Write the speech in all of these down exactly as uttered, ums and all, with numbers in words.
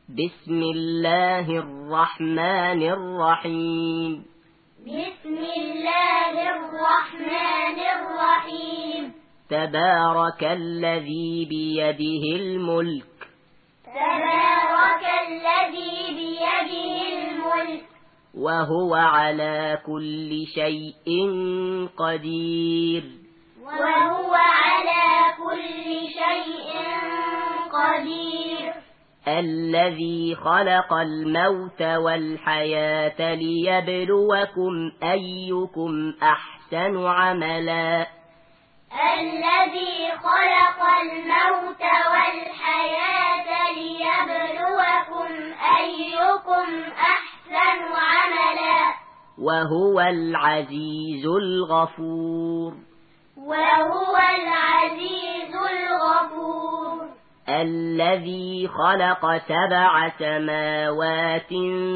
بسم الله الرحمن الرحيم بسم الله الرحمن الرحيم تبارك الذي بيده الملك تبارك الذي بيده الملك وهو على كل شيء قدير وهو على كل شيء قدير الذي خلق الموت والحياة ليبلوكم أيكم أحسن عملا الذي خلق الموت والحياة ليبلوكم أيكم أحسن عملا وهو العزيز الغفور وهو العزيز الغفور الذي خلق سبع سماوات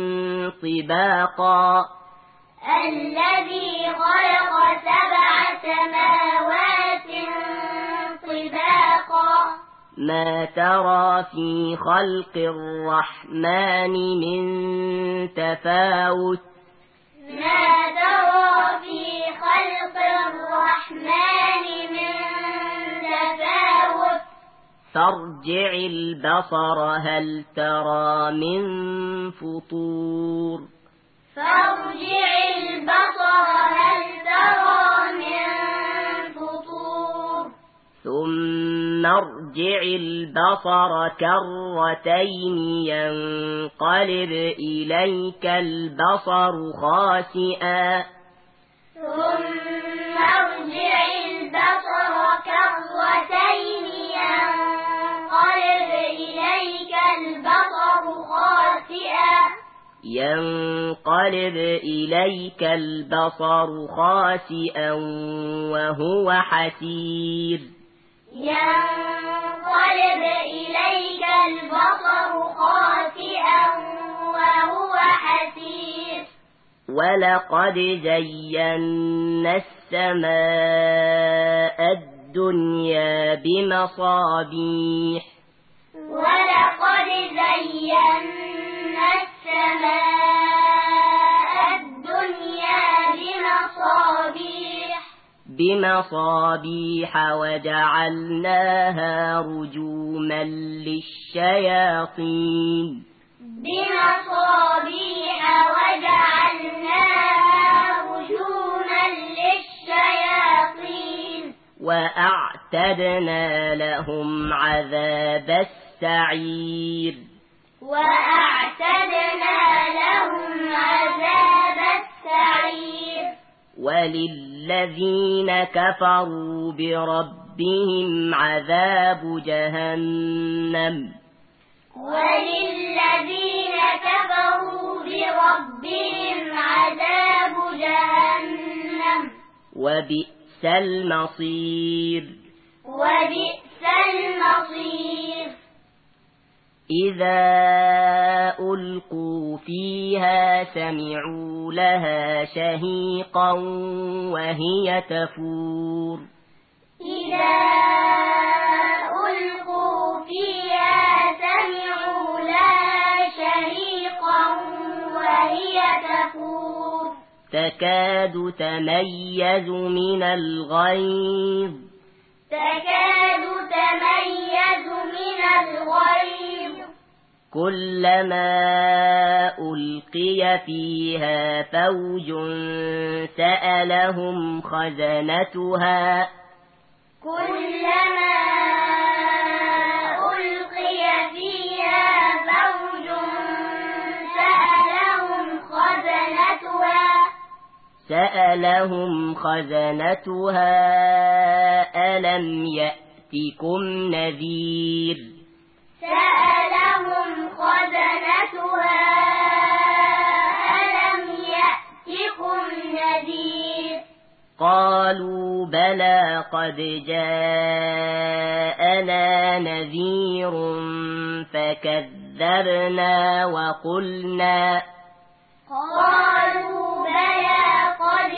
طباقا الذي خلق سبع سماوات طباقا ما ترى في خلق الرحمن من تفاوت ما ترى في خلق الرحمن من تفاوت فارجع البصر هل ترى من فطور فارجع البصر هل ترى من فطور ثم ارجع البصر كرتين ينقلب إليك البصر خاسئا ثم ارجع البصر كرتين ينقلب إليك البصر خاسئا ينقلب إليك البصر خاسئا وهو حسير ينقلب إليك البصر خاسئا وهو حسير ولقد زينا السماء الدنيا بمصابيح ولقد زينا السماء الدنيا بمصابيح بمصابيح وجعلناها رجوما للشياطين بمصابيح وجعلناها رجوما للشياطين وأعتدنا لهم عذاب السعير وأعتدنا لهم عذاب السعير وللذين كفروا بربهم عذاب جهنم وللذين كفروا بربهم عذاب جهنم وبئس المصير وبئس المصير إذا ألقوا فيها سمعوا لها شهيقا وهي تفور إذا ألقوا فيها سمعوا لها شهيقا وهي تفور تكاد تميز من الغيظ تكاد تميز من الغيظ كلما ألقي فيها فوج سألهم خزنتها كلما ألقي فيها فوج سألهم خزنتها سألهم خزنتها ألم يأتكم نذير سألهم خزنتها ألم يأتكم نذير قالوا بلى قد جاءنا نذير فكذبنا وقلنا قالوا بلى قد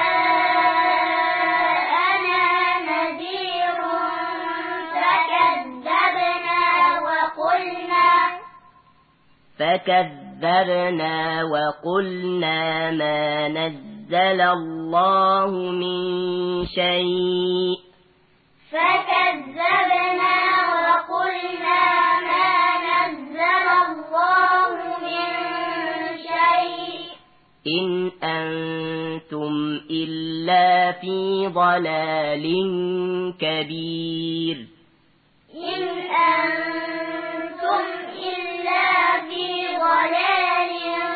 جاءنا نذير فكذبنا وقلنا فكذبنا وقلنا ما نزل الله من شيء فكذبنا وقلنا ما نزل الله من شيء إن أنتم إلا في ضلال كبير إن أنتم إلا في ضلال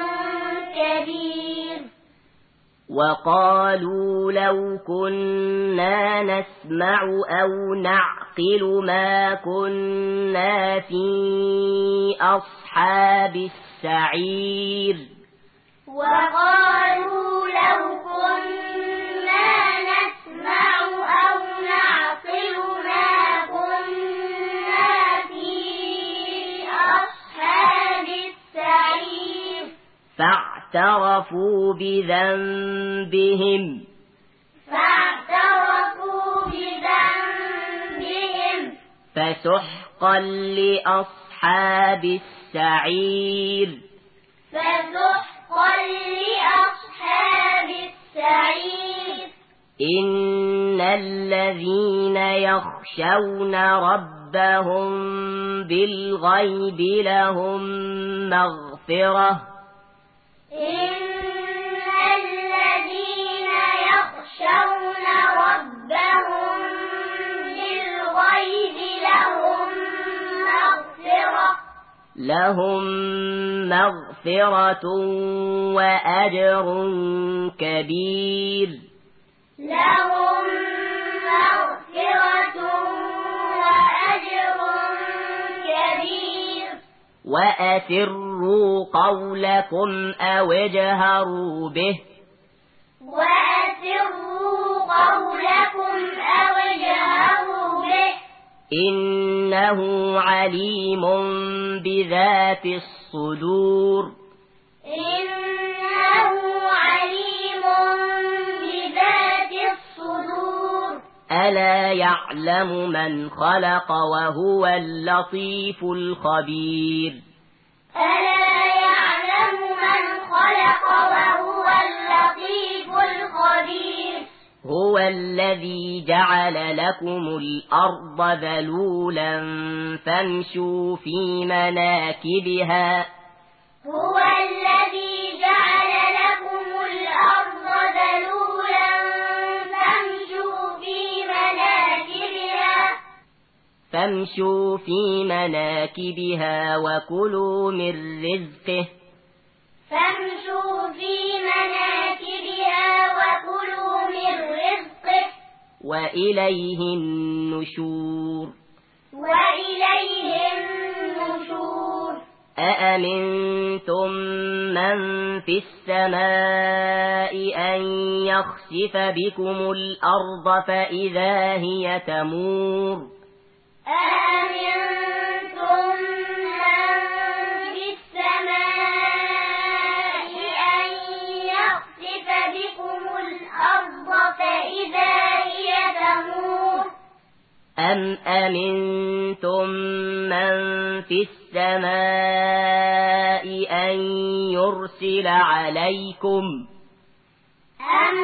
كبير وقالوا لو كنا نسمع أو نعقل ما كنا في أصحاب السعير وقالوا لو كنا نسمع أو نعقل ما كنا في أصحاب السعير فاعترفوا بذنبهم فاعترفوا بذنبهم فسحقا لأصحاب السعير فسحقا لأصحاب السعير إن الذين يخشون ربهم بالغيب لهم مغفرة إن الذين يخشون ربهم بالغيب لهم مغفرة لهم مغفرة وأجر كبير لهم مغفرة وأجر كبير وأسروا قولكم أو اجهروا به وأسروا قولكم أو اجهروا به إنه عليم بذات الصدور إنه عليم بذات الصدور ألا يعلم من خلق وهو اللطيف الخبير ألا يعلم من خلق وهو اللطيف الخبير هو الذي جعل لكم الأرض ذلولا فامشوا في مناكبها هو الذي جعل لكم الأرض ذلولا فامشوا في مناكبها فامشوا في مناكبها وكلوا من رزقه فامشوا في مناكبها وكلوا من رزقه وإليه النشور وإليه النشور أأمنتم من في السماء أن يخسف بكم الأرض فإذا هي تمور أأمنتم من في السماء أن يخسف بكم الأرض فإذا هي تمور أم أمنتم من في السماء أن يرسل عليكم أم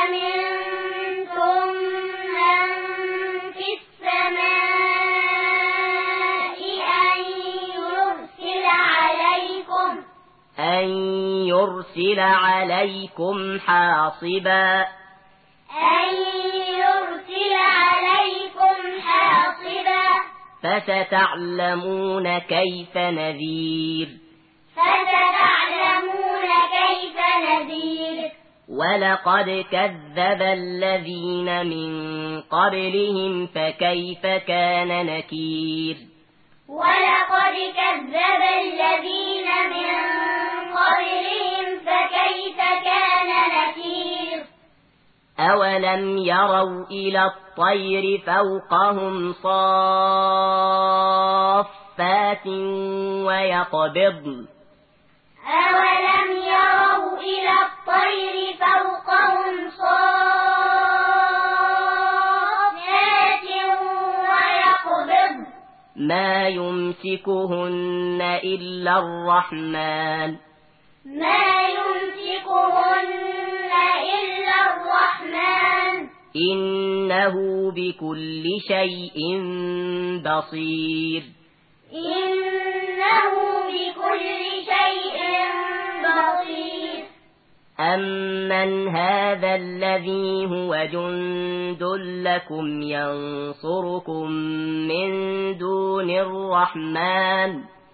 أمنتم من في السماء أن يرسل عليكم أن يرسل عليكم حاصبا أن يرسل عليكم حاصبا فستعلمون كيف نذير فستعلمون كيف نذير ولقد كذب الذين من قبلهم فكيف كان نكير ولقد كذب الذين من قبلهم فكيف كان نكير أولم يروا إلى الطير فوقهم صافات ويقبضن أولم يروا إلى الطير فوقهم صافات ويقبضن ما يمسكهن إلا الرحمن ما يمسكهن إلا الرحمن إنه بكل شيء بصير إنه بكل شيء بصير أمن هذا الذي هو جند لكم ينصركم من دون الرحمن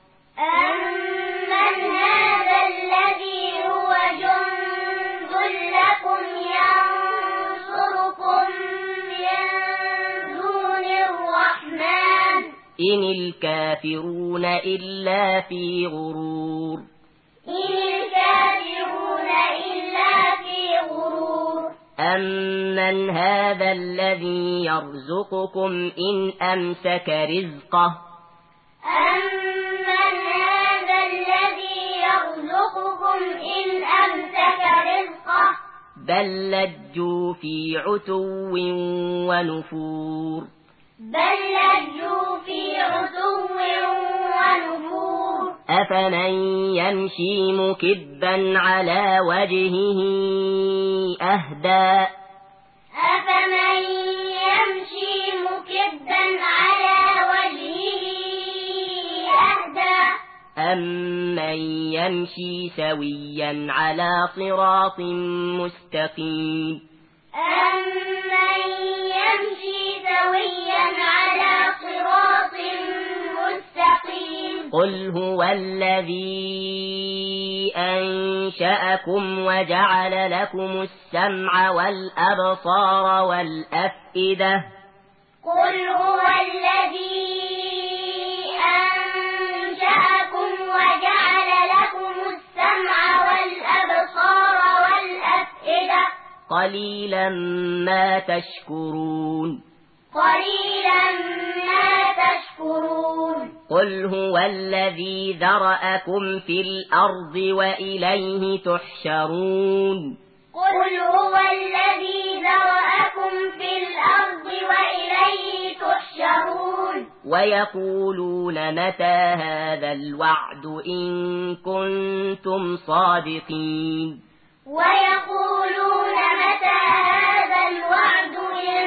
أمن هذا الذي هو جند لكم ينصركم من دون الرحمن إن الكافرون إلا في غرور إن الكافرون إلا في غرور أمن هذا الذي يرزقكم إن أمسك رزقه أمن هذا الذي يرزقكم إن أمسك رزقه بل لجوا في عتو ونفور بل لجوا في عتو ونفور أفمن يمشي مكبا على وجهه أهدى أفمن يمشي مكبا على وجهه أهدى أمن يمشي سويا على صراط مستقيم أمن يمشي سويا على صراط مستقيم قل هو الذي أنشأكم وجعل لكم السمع والأبصار والأفئدة قل هو الذي أنشأكم وجعل لكم السمع والأبصار والأفئدة قليلا ما تشكرون قليلا ما تشكرون قل هو الذي ذرأكم في الأرض وإليه تحشرون قل هو الذي ذرأكم في الأرض وإليه تحشرون ويقولون متى هذا الوعد إن كنتم صادقين ويقولون متى هذا الوعد إن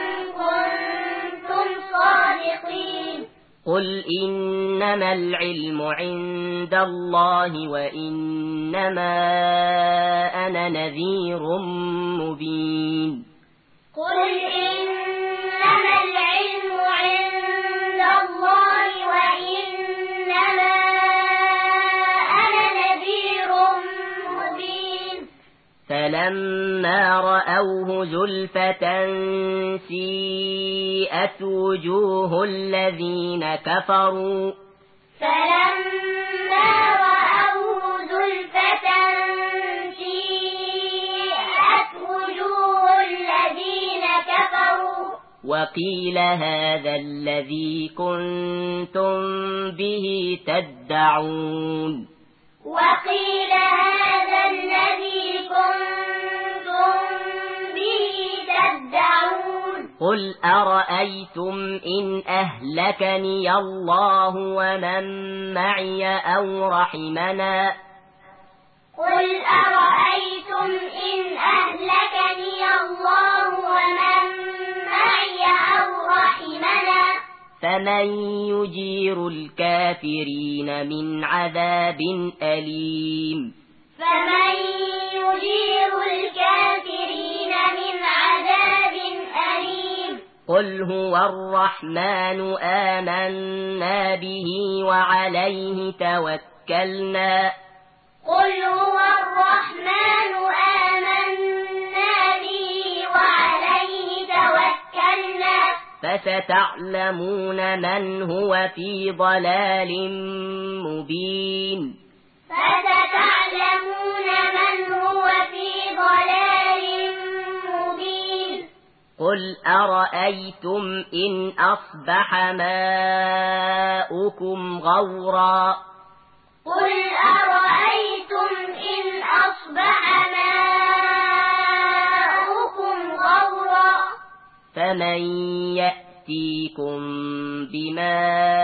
كنتم صادقين قل إنما العلم عند الله وإنما أنا نذير مبين قل إنما العلم عند الله وإنما أنا نذير مبين فلما رأوه زلفة سيئت وجوه الذين كفروا فلما رأوه زلفة سيئت وجوه الذين كفروا وقيل هذا الذي كنتم به تدعون وقيل هذا الذي كنتم به تدعون قل أرأيتم إن أهلكني الله ومن معي أو رحمنا قل أرأيتم إن أهلكني الله ومن معي أو رحمنا فمن يجير الكافرين من عذاب أليم فمن يجير الكافرين من عذاب أليم قل هو الرحمن آمنا به وعليه توكلنا قل هو الرحمن آمنا به وعليه توكلنا فستعلمون من هو في ضلال مبين فستعلمون من هو في ضلال مبين قل أرأيتم إن أصبح ماؤكم غورا قل أرأيتم إن أصبح ماؤكم غورا فمن يأتيكم بماء